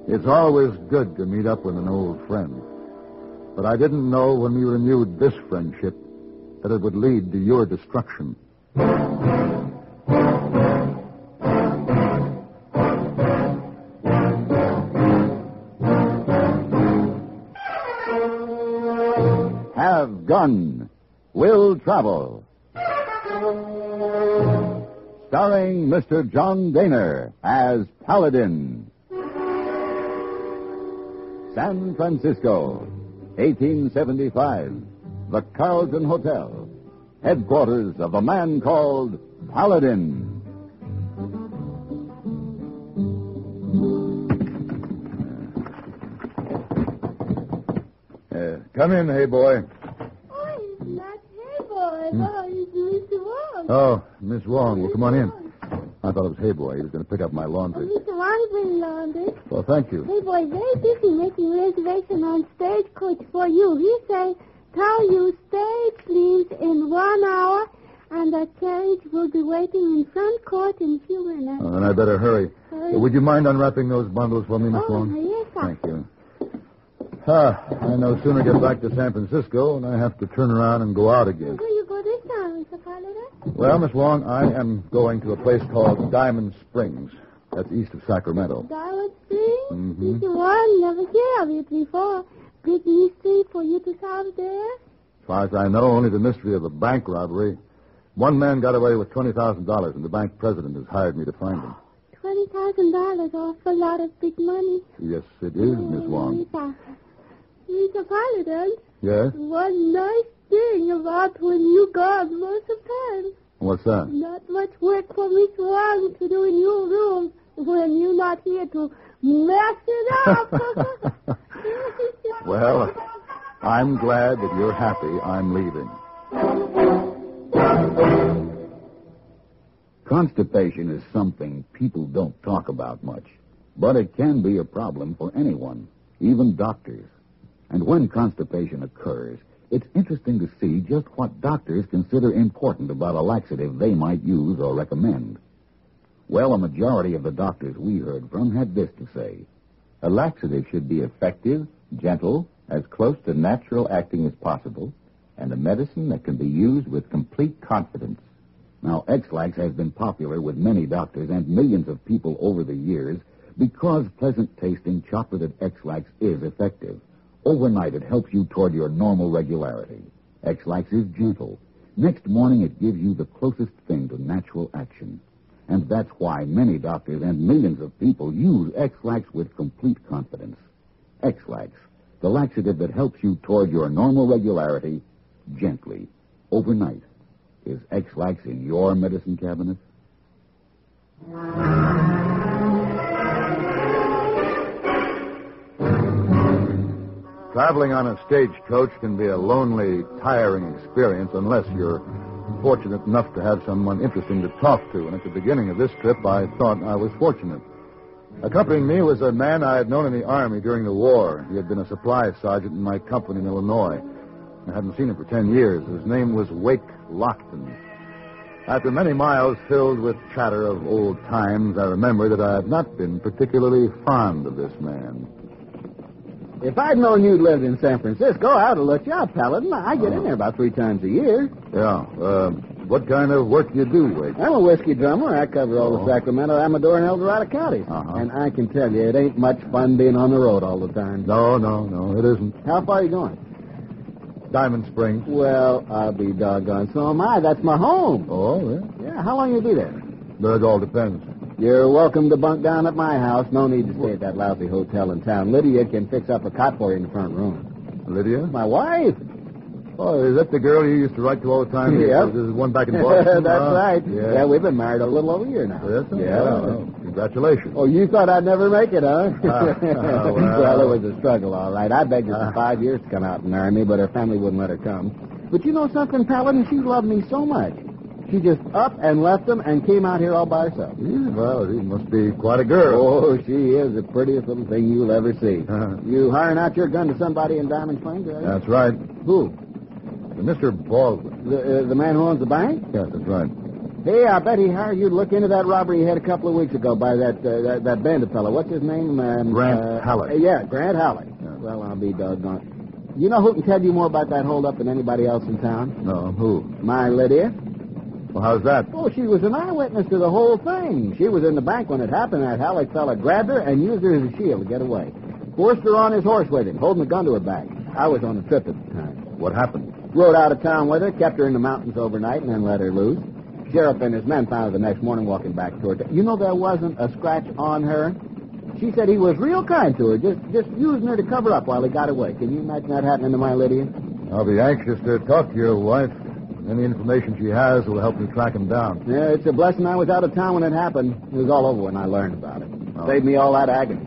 It's always good to meet up with an old friend. But I didn't know when we renewed this friendship that it would lead to your destruction. Have Gun. Will Travel. Starring Mr. John Daner as Paladin. San Francisco, 1875. The Carlton Hotel. Headquarters of a man called Paladin. Come in, hey boy. Oh, it's not Hey Boy. Oh, it's Mr. Wong. Oh, Miss Wong. Well, come on in. I thought it was Hey Boy. He was going to pick up my laundry. Mr. Wong bring laundry. Well, thank you. Hey Boy, very busy making reservation on Stagecoach for you. He say, tell you stage leaves in 1 hour, and the carriage will be waiting in front court in a few minutes. Then I better hurry. Hurry. Would you mind unwrapping those bundles for me, Miss Wong? Yes, sir. Thank you. I no sooner get back to San Francisco and I have to turn around and go out again. Where you go this time, Mr. Paladin? Well, Miss Wong, I am going to a place called Diamond Springs. That's east of Sacramento. Diamond Springs? Mm-hmm. Mr. Wong, never hear of it before. Big mystery for you to solve there? As far as I know, only the mystery of the bank robbery. One man got away with $20,000, and the bank president has hired me to find him. $20,000, awful lot of big money. Yes, it is, Miss Wong. Mr. Paladin, Yes? one nice thing about when you gone most of the time. What's that? Not much work for Miss Wong to do in your room when you're not here to mess it up. Well, I'm glad that you're happy I'm leaving. Constipation is something people don't talk about much, but it can be a problem for anyone, even doctors. And when constipation occurs, it's interesting to see just what doctors consider important about a laxative they might use or recommend. Well, a majority of the doctors we heard from had this to say. A laxative should be effective, gentle, as close to natural acting as possible, and a medicine that can be used with complete confidence. Now, X-Lax has been popular with many doctors and millions of people over the years because pleasant-tasting chocolated X-Lax is effective. Overnight, it helps you toward your normal regularity. X-Lax is gentle. Next morning, it gives you the closest thing to natural action. And that's why many doctors and millions of people use X-Lax with complete confidence. X-Lax, the laxative that helps you toward your normal regularity gently, overnight. Is X-Lax in your medicine cabinet? Traveling on a stagecoach can be a lonely, tiring experience unless you're fortunate enough to have someone interesting to talk to. And at the beginning of this trip, I thought I was fortunate. Accompanying me was a man I had known in the Army during the war. He had been a supply sergeant in my company in Illinois. I hadn't seen him for 10 years. His name was Wake Lockton. After many miles filled with chatter of old times, I remember that I had not been particularly fond of this man. If I'd known you'd lived in San Francisco, I would have looked you up, Paladin. I get in there about 3 times a year. Yeah. What kind of work do you do, Wake? I'm a whiskey drummer. I cover all the Sacramento, Amador, and El Dorado counties. Uh-huh. And I can tell you, it ain't much fun being on the road all the time. No, it isn't. How far are you going? Diamond Springs. Well, I'll be doggone. So am I. That's my home. Oh, yeah? Yeah, how long you be there? But it all depends. You're welcome to bunk down at my house. No need to stay at that lousy hotel in town. Lydia can fix up a cot for you in the front room. Lydia? My wife. Oh, is that the girl you used to write to all the time? Yeah. This is one back in Boston? That's right. Yeah. We've been married a little over a year now. Yes, Yeah. Well, congratulations. Oh, you thought I'd never make it, huh? Well, it was a struggle, all right. I begged her for 5 years to come out and marry me, but her family wouldn't let her come. But you know something, Paladin? She loved me so much. She just up and left them and came out here all by herself. Yeah, well, she must be quite a girl. Oh, she is the prettiest little thing you'll ever see. You hiring out your gun to somebody in Diamond Springs, are you? That's right. Who? Mr. Baldwin. The man who owns the bank? Yes, that's right. Hey, I bet he hired you to look into that robbery he had a couple of weeks ago by that bandit fellow. What's his name? Grant Halleck. Yeah, Grant Halleck. Yeah. Well, I'll be doggone. You know who can tell you more about that holdup than anybody else in town? No, who? My Lydia. Well, how's that? Oh, she was an eyewitness to the whole thing. She was in the bank when it happened. That Halleck fella grabbed her and used her as a shield to get away. Forced her on his horse with him, holding a gun to her back. I was on the trip at the time. What happened? Rode out of town with her, kept her in the mountains overnight, and then let her loose. Sheriff and his men found her the next morning walking back toward her. You know there wasn't a scratch on her? She said he was real kind to her, just using her to cover up while he got away. Can you imagine that happening to my Lydia? I'll be anxious to talk to your wife. Any information she has will help me track him down. Yeah, it's a blessing I was out of town when it happened. It was all over when I learned about it. Oh. Saved me all that agony.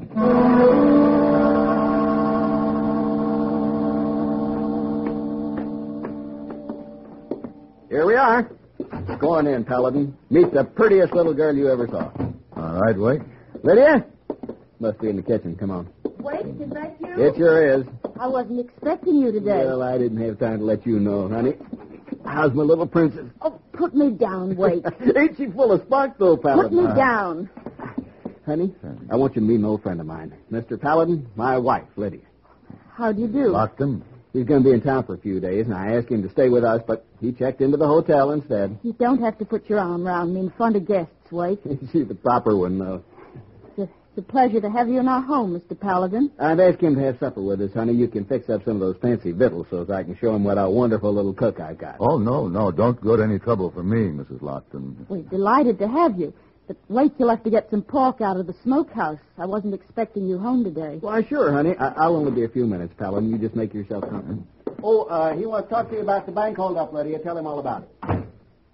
Here we are. Go on in, Paladin. Meet the prettiest little girl you ever saw. All right, Wake. Lydia? Must be in the kitchen. Come on. Wait, is that you? It sure is. I wasn't expecting you today. Well, I didn't have time to let you know, honey. How's my little princess? Oh, put me down, Wait. Ain't she full of spark, though, Paladin? Put me down. Honey, I want you to meet an old friend of mine. Mr. Paladin, my wife, Lydia. How do you do? Lockton? He's going to be in town for a few days, and I asked him to stay with us, but he checked into the hotel instead. You don't have to put your arm around me in front of guests, Wait. She's the proper one, though. It's a pleasure to have you in our home, Mr. Paladin. I've asked him to have supper with us, honey. You can fix up some of those fancy victuals so that I can show him what a wonderful little cook I've got. Oh, no. Don't go to any trouble for me, Mrs. Lockton. We're delighted to have you. But wait, you'll have to get some pork out of the smokehouse. I wasn't expecting you home today. Why, sure, honey. I'll only be a few minutes, Paladin. You just make yourself comfortable. Oh, he wants to talk to you about the bank holdup, Lydia. Tell him all about it.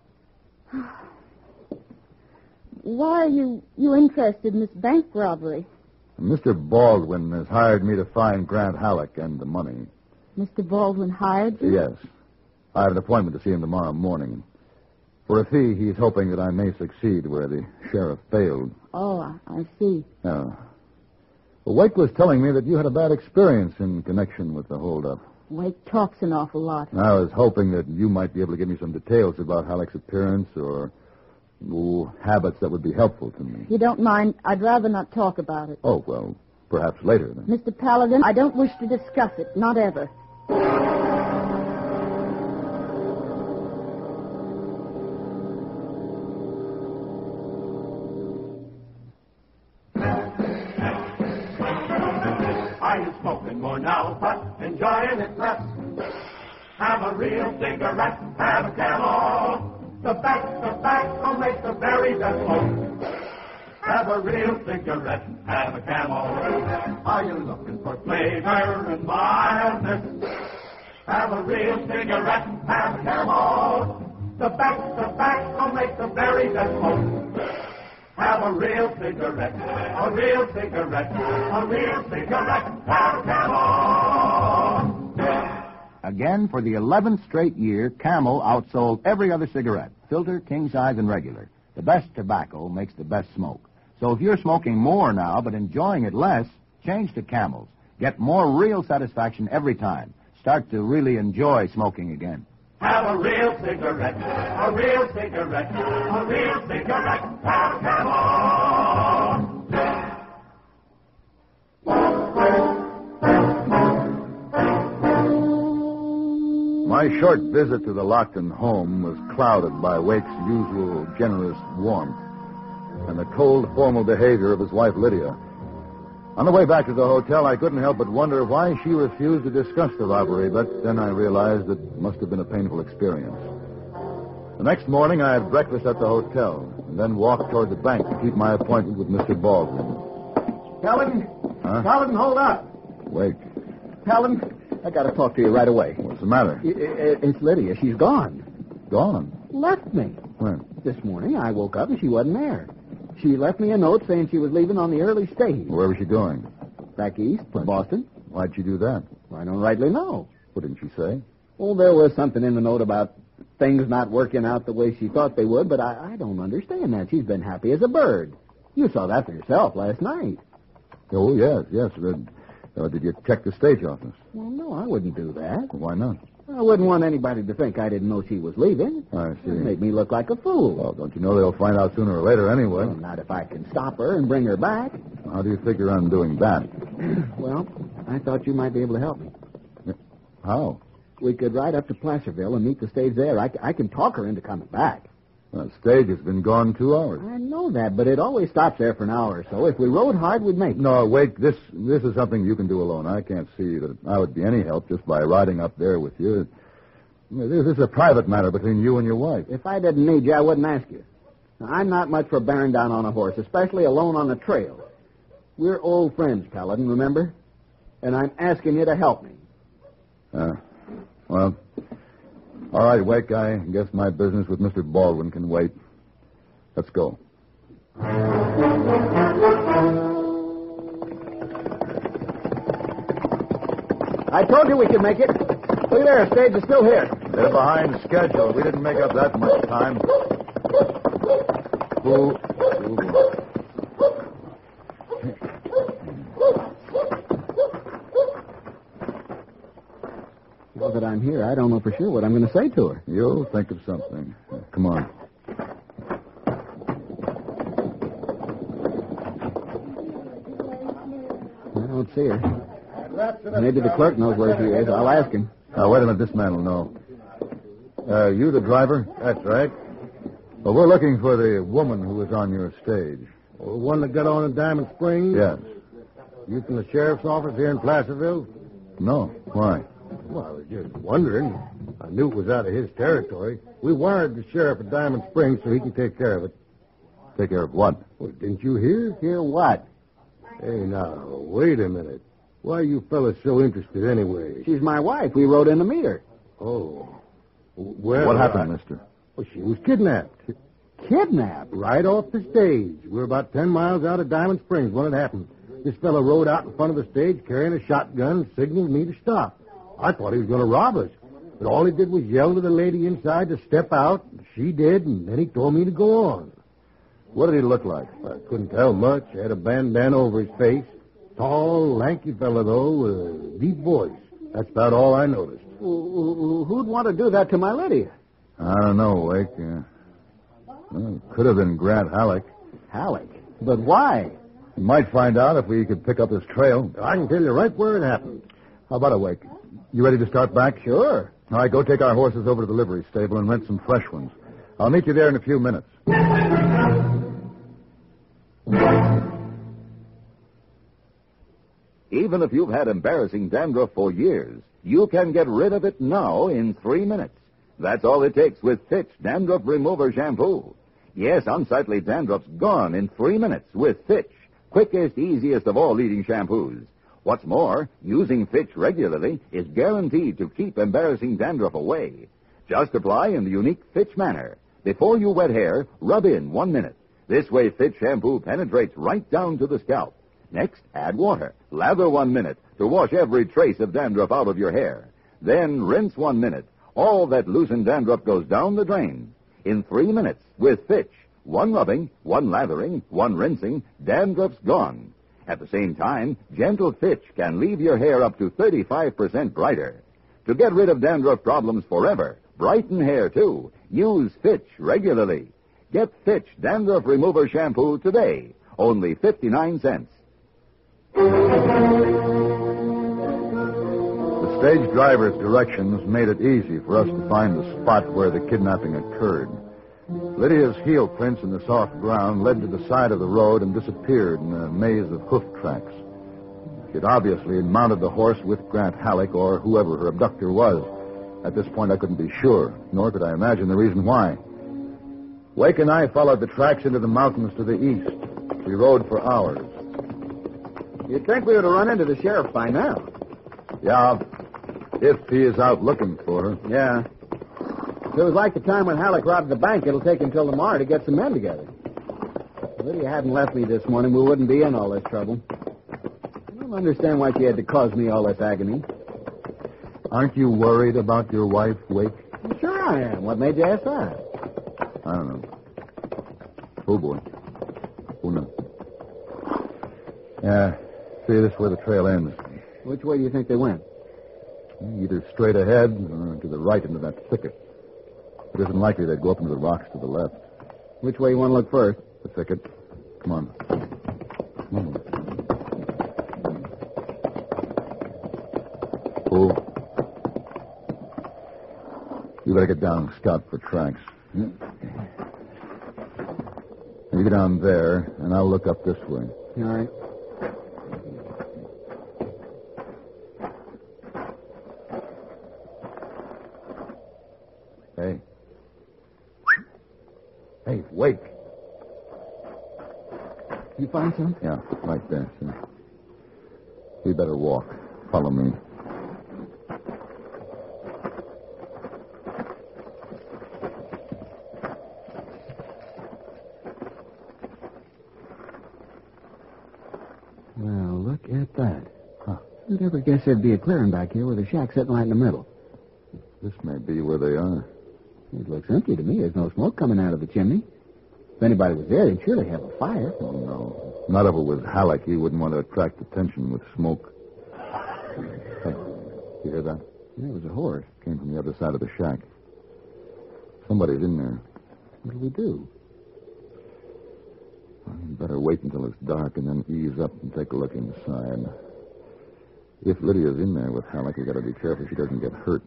Why are you interested in this bank robbery? Mr. Baldwin has hired me to find Grant Halleck and the money. Mr. Baldwin hired you? Yes. I have an appointment to see him tomorrow morning. For a fee, he's hoping that I may succeed where the sheriff failed. Oh, I see. Well, Wake was telling me that you had a bad experience in connection with the holdup. Wake talks an awful lot. I was hoping that you might be able to give me some details about Halleck's appearance or habits that would be helpful to me. If you don't mind, I'd rather not talk about it. Oh, well, perhaps later then. Mr. Paladin, I don't wish to discuss it, not ever. I'm smoking more now, but enjoying it less. Have a real cigarette, have a Camel. The tobacco makes the very best smoke. Have a real cigarette, have a Camel. Are you looking for flavor and mildness? Have a real cigarette, have a Camel. The tobacco makes the very best smoke. Have a real cigarette, a real cigarette, a real cigarette, have a Camel. Again, for the 11th straight year, Camel outsold every other cigarette, filter, king size, and regular. The best tobacco makes the best smoke. So if you're smoking more now but enjoying it less, change to Camels. Get more real satisfaction every time. Start to really enjoy smoking again. Have a real cigarette, a real cigarette, a real cigarette, have a Camel. My short visit to the Lockton home was clouded by Wake's usual generous warmth and the cold, formal behavior of his wife, Lydia. On the way back to the hotel, I couldn't help but wonder why she refused to discuss the robbery, but then I realized it must have been a painful experience. The next morning, I had breakfast at the hotel and then walked toward the bank to keep my appointment with Mr. Baldwin. Paladin? Huh? Paladin, hold up. Wake, Paladin, I got to talk to you right away. what's the matter? It's Lydia. She's gone. Gone. Left me. When? This morning, I woke up and she wasn't there. She left me a note saying she was leaving on the early stage. Where was she going? Back east, to Boston. Why'd she do that? I don't rightly know. What didn't she say? Oh, there was something in the note about things not working out the way she thought they would, but I don't understand that. She's been happy as a bird. You saw that for yourself last night. Oh, yes. Did you check the stage office? Well, no, I wouldn't do that. Why not? I wouldn't want anybody to think I didn't know she was leaving. I see. It'd make me look like a fool. Well, don't you know they'll find out sooner or later anyway? Well, not if I can stop her and bring her back. How do you figure on doing that? Well, I thought you might be able to help me. How? We could ride up to Placerville and meet the stage there. I can talk her into coming back. The stage has been gone 2 hours. I know that, but it always stops there for an hour or so. If we rode hard, we'd make it. No, Wake, this is something you can do alone. I can't see that I would be any help just by riding up there with you. This is a private matter between you and your wife. If I didn't need you, I wouldn't ask you. Now, I'm not much for bearing down on a horse, especially alone on the trail. We're old friends, Paladin, remember? And I'm asking you to help me. Well, all right, Wake, I guess my business with Mr. Baldwin can wait. Let's go. I told you we could make it. Look there, stage is still here. They're behind schedule. We didn't make up that much time. Now that I'm here, I don't know for sure what I'm going to say to her. You'll think of something. Come on. I don't see her. Maybe the clerk knows where she is. I'll ask him. Wait a minute. This man will know. You the driver? That's right. Well, we're looking for the woman who was on your stage. The one that got on in Diamond Springs? Yes. You from the sheriff's office here in Placerville? No. Why? Well, I was just wondering. I knew it was out of his territory. We wired the sheriff at Diamond Springs so he can take care of it. Take care of what? Well, didn't you hear? Hear what? Hey, now, wait a minute. Why are you fellas so interested anyway? She's my wife. We rode in to meet her. Oh. Well, What happened, mister? Well, she was kidnapped. Kidnapped? Right off the stage. We're about 10 miles out of Diamond Springs when it happened. This fellow rode out in front of the stage carrying a shotgun and signaled me to stop. I thought he was going to rob us. But all he did was yell to the lady inside to step out. She did, and then he told me to go on. What did he look like? I couldn't tell much. He had a bandana over his face. Tall, lanky fellow, though, with a deep voice. That's about all I noticed. Who'd want to do that to my lady? I don't know, Wake. Well, it could have been Grant Halleck. Halleck? But why? We might find out if we could pick up his trail. I can tell you right where it happened. How about it, Wake? You ready to start back? Sure. All right, go take our horses over to the livery stable and rent some fresh ones. I'll meet you there in a few minutes. Even if you've had embarrassing dandruff for years, you can get rid of it now in 3 minutes. That's all it takes with Fitch Dandruff Remover Shampoo. Yes, unsightly dandruff's gone in 3 minutes with Fitch. Quickest, easiest of all leading shampoos. What's more, using Fitch regularly is guaranteed to keep embarrassing dandruff away. Just apply in the unique Fitch manner. Before you wet hair, rub in 1 minute. This way Fitch shampoo penetrates right down to the scalp. Next, add water. Lather 1 minute to wash every trace of dandruff out of your hair. Then rinse 1 minute. All that loosened dandruff goes down the drain. In 3 minutes, with Fitch, 1 rubbing, 1 lathering, 1 rinsing, dandruff's gone. At the same time, gentle Fitch can leave your hair up to 35% brighter. To get rid of dandruff problems forever, brighten hair too, use Fitch regularly. Get Fitch Dandruff Remover Shampoo today. Only 59 cents. The stage driver's directions made it easy for us to find the spot where the kidnapping occurred. Lydia's heel prints in the soft ground led to the side of the road and disappeared in a maze of hoof tracks. She'd obviously mounted the horse with Grant Halleck or whoever her abductor was. At this point, I couldn't be sure, nor could I imagine the reason why. Wake and I followed the tracks into the mountains to the east. We rode for hours. You'd think we would have run into the sheriff by now. Yeah, if he is out looking for her. Yeah. If it was like the time when Halleck robbed the bank, it'll take until tomorrow to get some men together. If Lydia hadn't left me this morning, we wouldn't be in all this trouble. I don't understand why she had to cause me all this agony. Aren't you worried about your wife, Wake? Sure I am. What made you ask that? I don't know. Oh, boy. Who knows? Yeah, see, this is where the trail ends. Which way do you think they went? Either straight ahead or to the right into that thicket. It isn't likely they'd go up into the rocks to the left. Which way you want to look first? The thicket. Come on. Come on. Pull. You better get down and scout for tracks. You get down there, and I'll look up this way. All right. Hey. Hey, wait. You find some? Yeah, right there, see. We better walk. Follow me. Well, look at that. Huh. Who'd ever guess there'd be a clearing back here with a shack sitting right in the middle? This may be where they are. It looks empty to me. There's no smoke coming out of the chimney. If anybody was there, they'd surely have a fire. Oh, no. Not if it was Halleck. He wouldn't want to attract attention with smoke. Hey, you hear that? Yeah, it was a horse. Came from the other side of the shack. Somebody's in there. What do we do? Well, you better wait until it's dark and then ease up and take a look inside. If Lydia's in there with Halleck, we got to be careful she doesn't get hurt.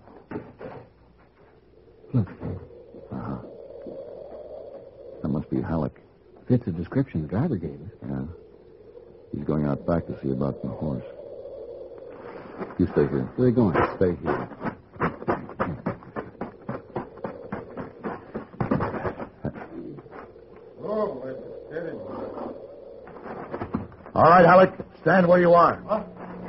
Look. Uh-huh. That must be Halleck. Fits the description the driver gave us. Yeah. He's going out back to see about the horse. You stay here. Where are they going? Stay here. All right, Halleck. Stand where you are. Huh?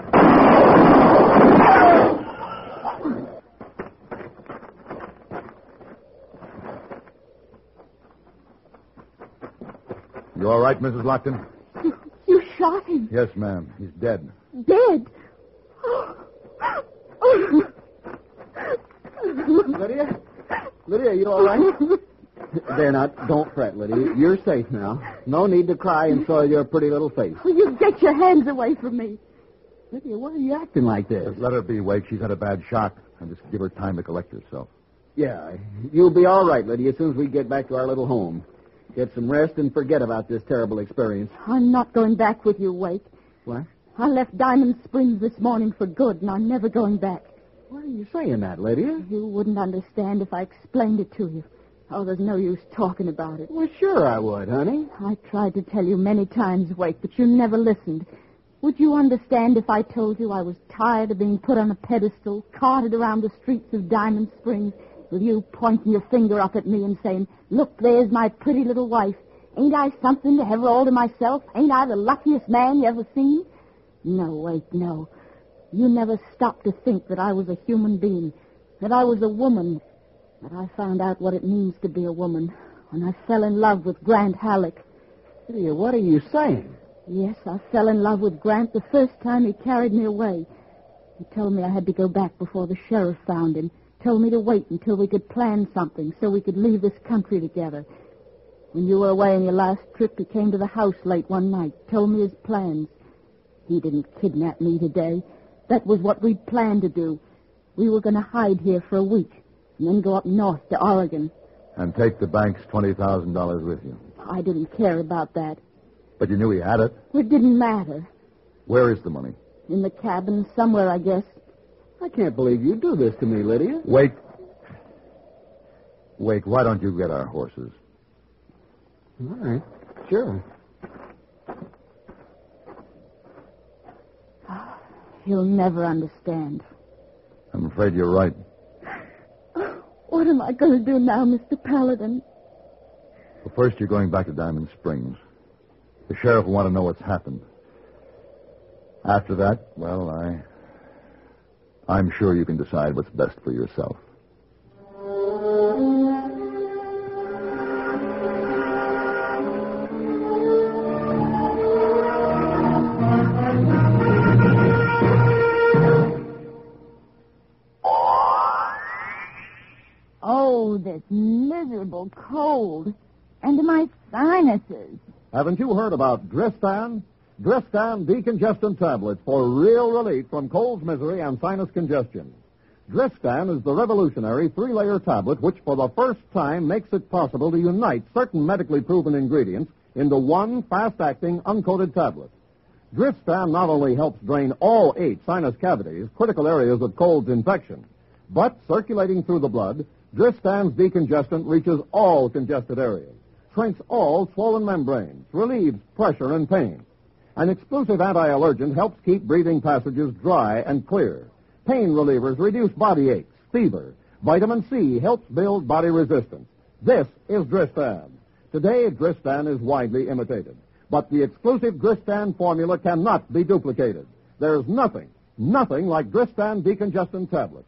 You all right, Mrs. Lockton? You shot him. Yes, ma'am. He's dead. Dead? Lydia? Lydia, you all right? There, now, don't fret, Lydia. You're safe now. No need to cry and soil your pretty little face. You get your hands away from me. Lydia, why are you acting like this? Just let her be, Wake. She's had a bad shock. And just give her time to collect herself. Yeah, you'll be all right, Lydia, as soon as we get back to our little home. Get some rest and forget about this terrible experience. I'm not going back with you, Wake. What? I left Diamond Springs this morning for good, and I'm never going back. Why are you saying that, Lydia? You wouldn't understand if I explained it to you. Oh, there's no use talking about it. Well, sure I would, honey. I tried to tell you many times, Wake, but you never listened. Would you understand if I told you I was tired of being put on a pedestal, carted around the streets of Diamond Springs, with you pointing your finger up at me and saying, look, there's my pretty little wife. Ain't I something to have her all to myself? Ain't I the luckiest man you ever seen? No, Wake, no. You never stopped to think that I was a human being, that I was a woman. But I found out what it means to be a woman when I fell in love with Grant Halleck. Lydia, what are you saying? Yes, I fell in love with Grant the first time he carried me away. He told me I had to go back before the sheriff found him. Told me to wait until we could plan something so we could leave this country together. When you were away on your last trip, he came to the house late one night, told me his plans. He didn't kidnap me today. That was what we'd planned to do. We were going to hide here for a week and then go up north to Oregon. And take the bank's $20,000 with you. I didn't care about that. But you knew he had it? It didn't matter. Where is the money? In the cabin, somewhere, I guess. I can't believe you do this to me, Lydia. Wake, why don't you get our horses? All right, sure. He'll never understand. I'm afraid you're right. What am I going to do now, Mr. Paladin? Well, first, you're going back to Diamond Springs. The sheriff will want to know what's happened. After that, well, I'm sure you can decide what's best for yourself. Oh, this miserable cold. And my sinuses. Haven't you heard about Dristan? Dristan decongestant tablets for real relief from cold's misery and sinus congestion. Dristan is the revolutionary three-layer tablet which for the first time makes it possible to unite certain medically proven ingredients into one fast-acting uncoated tablet. Dristan not only helps drain all 8 sinus cavities, critical areas of cold's infection, but circulating through the blood, Dristan's decongestant reaches all congested areas, shrinks all swollen membranes, relieves pressure and pain. An exclusive anti-allergen helps keep breathing passages dry and clear. Pain relievers reduce body aches, fever. Vitamin C helps build body resistance. This is Dristan. Today, Dristan is widely imitated. But the exclusive Dristan formula cannot be duplicated. There's nothing like Dristan decongestant tablets.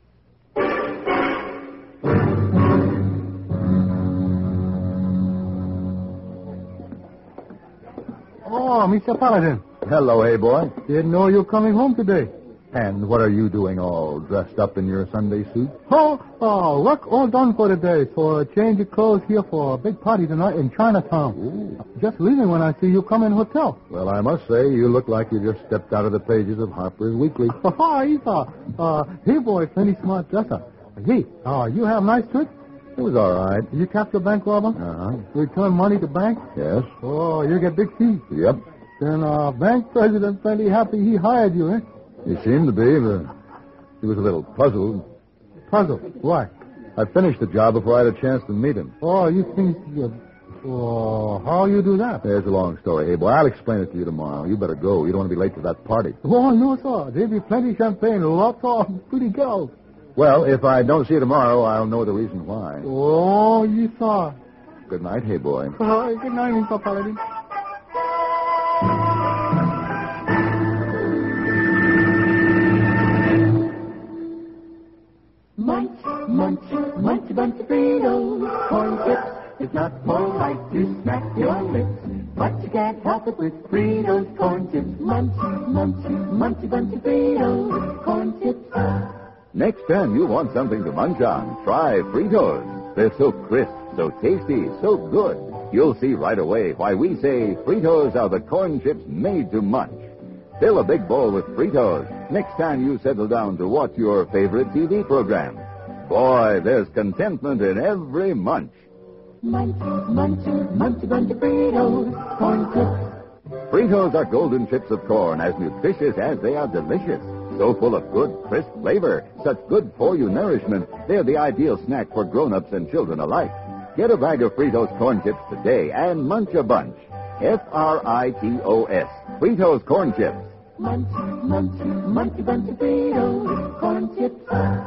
Oh, Mr. Paladin. Hello, hey boy. Didn't know you were coming home today. And what are you doing all dressed up in your Sunday suit? Work all done for the day. So change of clothes here for a big party tonight in Chinatown. Ooh. Just leaving when I see you come in hotel. Well, I must say, you look like you just stepped out of the pages of Harper's Weekly. Hey, boy, plenty smart dresser. Hey, you have a nice trip? It was all right. You capture bank robber? Uh-huh. Return money to bank? Yes. Oh, you get big fees. Yep. Then bank president plenty happy he hired you, eh? He seemed to be, but he was a little puzzled. Puzzled? Why? I finished the job before I had a chance to meet him. Oh, you think how you do that? There's a long story. Hey, boy, I'll explain it to you tomorrow. You better go. You don't want to be late to that party. Oh, no, sir. There'll be plenty of champagne, lots of pretty girls. Well, if I don't see you tomorrow, I'll know the reason why. Oh, you saw. Good night, hey, boy. Good night, Mr. Paladin. Munch, munch, munch a bunch of Fritos. Corn chips is not polite to smack your lips, but you can't help it with Fritos corn chips. Munch, munch, munch a bunch of Fritos. Corn chips. Next time you want something to munch on, try Fritos. They're so crisp, so tasty, so good. You'll see right away why we say Fritos are the corn chips made to munch. Fill a big bowl with Fritos next time you settle down to watch your favorite TV program. Boy, there's contentment in every munch. Munch, munch, munch a bunch of Fritos. Corn chips. Fritos are golden chips of corn, as nutritious as they are delicious. So full of good, crisp flavor, such good-for-you nourishment, they're the ideal snack for grown-ups and children alike. Get a bag of Fritos corn chips today and munch a bunch. Fritos. Fritos corn chips. Munch, munch, munch a bunch of Fritos. Corn chips.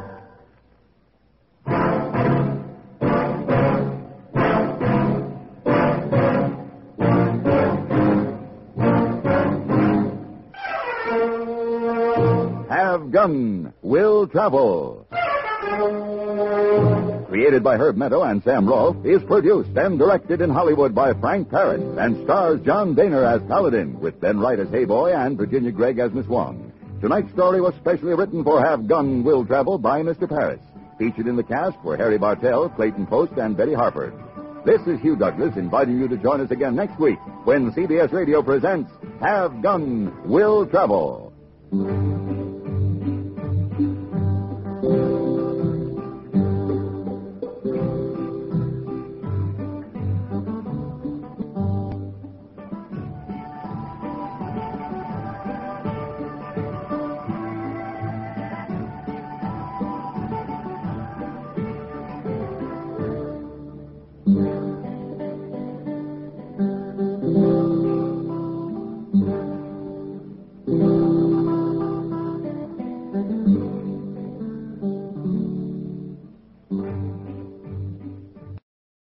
Have Gun Will Travel. Created by Herb Meadow and Sam Rolfe, is produced and directed in Hollywood by Frank Paris and stars John Daner as Paladin, with Ben Wright as Hayboy and Virginia Gregg as Miss Wong. Tonight's story was specially written for Have Gun Will Travel by Mr. Paris. Featured in the cast were Harry Bartell, Clayton Post, and Betty Harper. This is Hugh Douglas inviting you to join us again next week when CBS Radio presents Have Gun Will Travel.